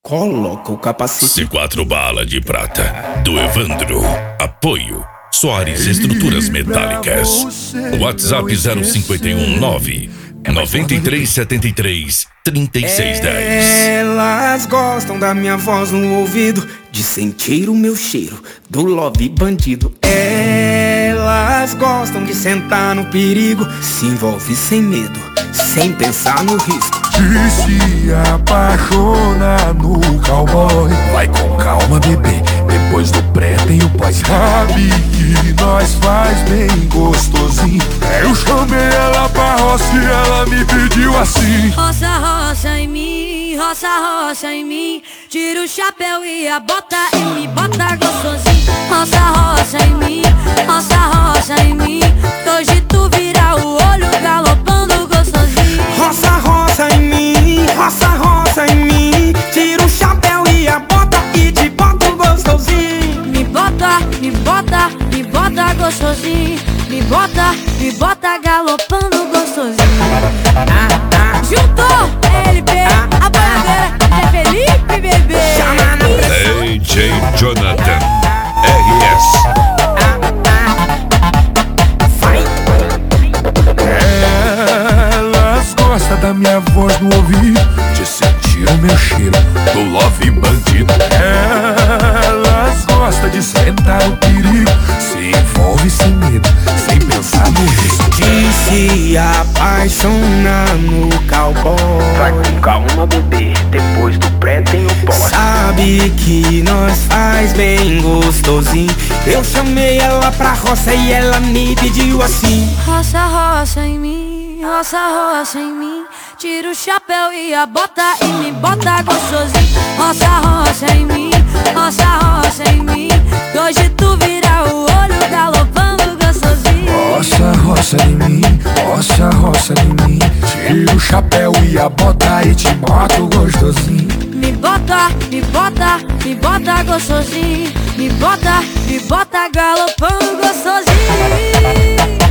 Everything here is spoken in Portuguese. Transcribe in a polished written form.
Coloca o capacete. C4 Bala de Prata, do Evandro. Apoio Soares Estruturas Metálicas. WhatsApp 0519 9373 3610. Elas gostam da minha voz no ouvido, de sentir o meu cheiro do love bandido. Elas gostam de sentar no perigo, se envolve sem medo, sem pensar no risco. E se apaixona no cowboy, vai com calma, bebê, depois do pré tem o pós. Sabe que nós faz bem gostosinho. Eu chamei ela pra roça e ela me pediu assim: roça, roça em mim, roça, roça em mim. Tira o chapéu e a bota e me bota gostosinho. Roça, roça em mim, roça, roça em mim. Hoje tu vira o olho galopando gostosinho. Roça, roça em mim, roça, roça em mim. Tira o chapéu e a bota e te bota gostosinho. Me bota, me bota, me bota gostosinho. Me bota galopando gostosinho. Juntou LP, a bandeira é Felipe, bebê. DJ Jonathan RS. Elas gostam da minha voz no ouvido, de sentir o meu cheiro do love bandido. Elas gostam de sentar no perigo, se envolve sem medo, sem pensar no risco. E se apaixona no cowboy, vai com calma, bebê, depois do pré tem o pós. sabe que nós faz bem gostosinho. Eu chamei ela pra roça e ela me pediu assim: roça, roça em mim, roça, roça em mim. Tira o chapéu e a bota e me bota gostosinho. Roça, roça em mim, roça, roça em mim. Hoje tu vira o olho galopando gostosinho. Roça, roça em mim, roça, roça em mim. Tira o chapéu e a bota e te boto gostosinho. Me bota, me bota, me bota gostosinho. Me bota galopando gostosinho.